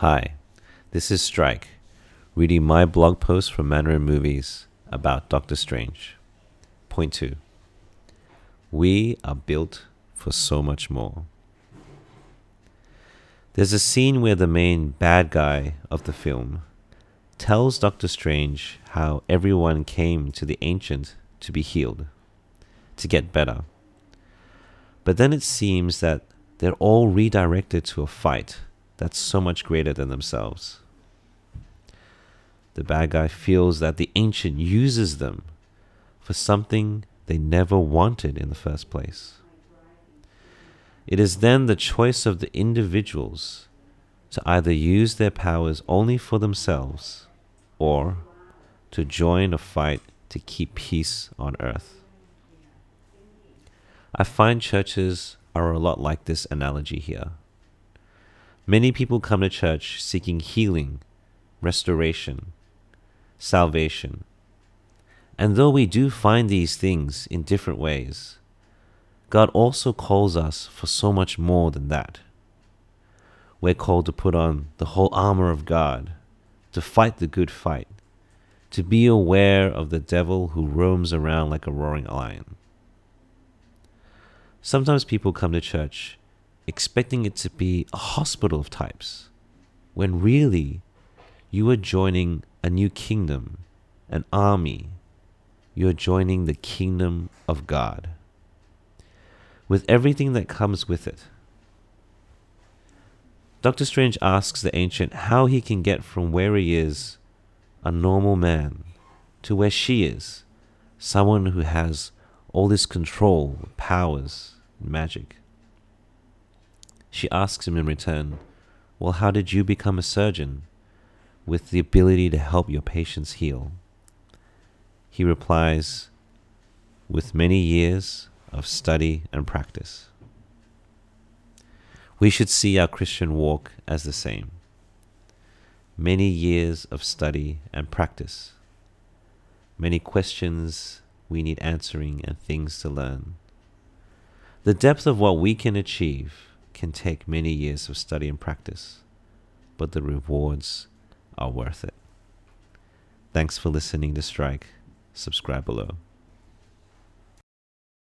Hi, this is Strike, reading my blog post from Mandarin Movies about Doctor Strange. Point 2. We are built for so much more. There's a scene where the main bad guy of the film tells Doctor Strange how everyone came to the Ancient to be healed, to get better. But then it seems that they're all redirected to a fight that's so much greater than themselves. The bad guy feels that the Ancient uses them for something they never wanted in the first place. It is then the choice of the individuals to either use their powers only for themselves or to join a fight to keep peace on earth. I find churches are a lot like this analogy here. Many people come to church seeking healing, restoration, salvation. And though we do find these things in different ways, God also calls us for so much more than that. We're called to put on the whole armor of God, to fight the good fight, to be aware of the devil who roams around like a roaring lion. Sometimes people come to church expecting it to be a hospital of types, when really you are joining a new kingdom, an army. You are joining the kingdom of God, with everything that comes with it. Doctor Strange asks the Ancient how he can get from where he is, a normal man, to where she is, someone who has all this control, powers, and magic. She asks him in return, well, how did you become a surgeon with the ability to help your patients heal? He replies, with many years of study and practice. We should see our Christian walk as the same. Many years of study and practice. Many questions we need answering and things to learn. The depth of what we can achieve can take many years of study and practice, but the rewards are worth it. Thanks for listening to Strike. Subscribe below.